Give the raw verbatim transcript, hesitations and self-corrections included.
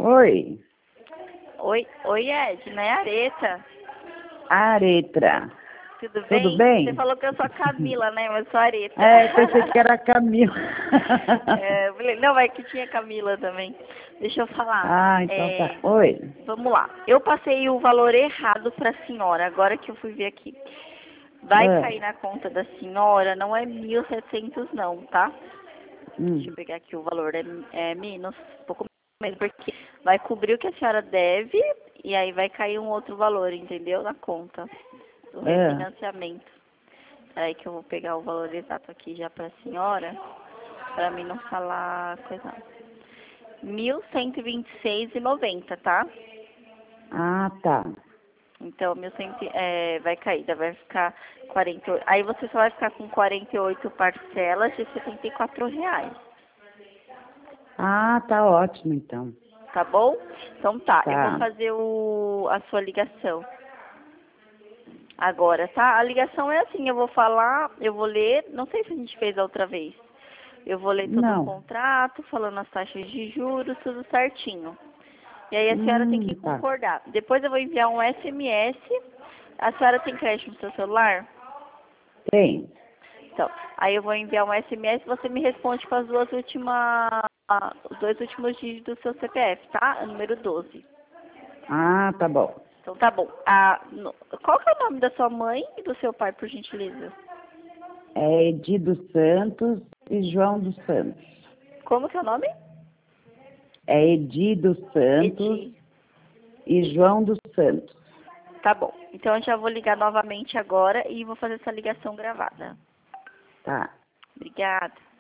Oi, Oi, oi Edna, é a Areta. Aretra. Tudo bem? Tudo bem? Você falou que eu sou a Camila, né? Mas eu sou a Areta. É, pensei que era a Camila. É, eu falei, não, é que tinha Camila também. Deixa eu falar. Ah, então É, tá. Oi. vamos lá. Eu passei o valor errado para a senhora, agora que eu fui ver aqui. Vai Ah, cair na conta da senhora, não é mil e setecentos não, tá? Deixa hum, eu pegar aqui o valor, é, é menos, um pouco menos, porque vai cobrir o que a senhora deve e aí vai cair um outro valor, entendeu? Na conta do ah, refinanciamento. Peraí que eu vou pegar o valor exato aqui já pra senhora, pra mim não falar coisa. mil cento e vinte e seis e noventa, tá? ah, tá. Então, mil cem, é, vai cair, daí vai ficar quarenta e oito. Aí você só vai ficar com quarenta e oito parcelas de setenta e quatro reais. Ah, tá ótimo então. Tá bom? Então tá, eu vou Tá. fazer o, a sua ligação agora, tá? A ligação é assim, eu vou falar, eu vou ler, não sei se a gente fez a outra vez. Eu vou ler todo o Não. contrato, falando as taxas de juros, tudo certinho. E aí a senhora tem Hum, que tá. concordar. Depois eu vou enviar um S M S. A senhora tem crédito no seu celular? Tem. Então, aí eu vou enviar um S M S e você me responde com as duas últimas, os dois últimos dígitos do seu C P F, tá? O número doze. Ah, tá bom. Então tá bom. Ah, no- qual que é o nome da sua mãe e do seu pai, por gentileza? É Edi dos Santos e João dos Santos. Como que é o nome? É Edi dos Santos Edi. e João dos Santos. Tá bom. Então eu já vou ligar novamente agora e vou fazer essa ligação gravada. Tá. Obrigada.